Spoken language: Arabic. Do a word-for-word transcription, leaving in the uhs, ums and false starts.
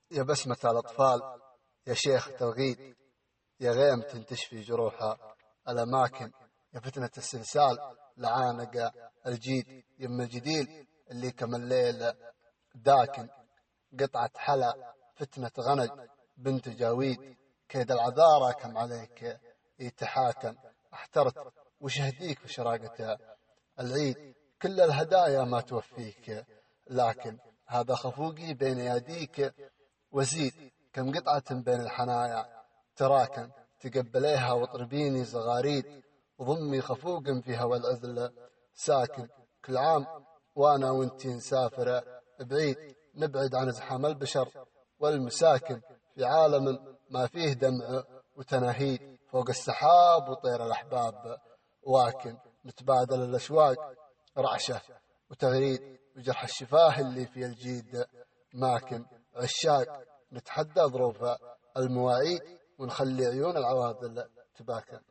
يا بسمة الأطفال، يا شيخ توغيد، يا غيم تنتشفي جروحها الأماكن، يا فتنة السلسال لعانق الجيد، يم الجديل اللي كم الليل داكن، قطعة حلا فتنة غنج بنت جاويد، كيد العذارى كم عليك يتحاكم، احترت وشهديك في شراقة العيد، كل الهدايا ما توفيك، لكن هذا خفوقي بين يديك وزيد، كم قطعة بين الحنايا تراكم، تقبليها واطربيني زغاريد، وضمي خفوق في هوى العذل ساكن، كل عام وانا وانتي نسافر بعيد، نبعد عن ازحام البشر والمساكن، في عالم ما فيه دمع وتناهيد، فوق السحاب وطير الأحباب واكن، نتبادل الأشواق رعشة وتغريد، وجرح الشفاه اللي في الجيد ماكن، عشاق نتحدى ظروف المواعيد، ونخلي عيون العواذل تباكن.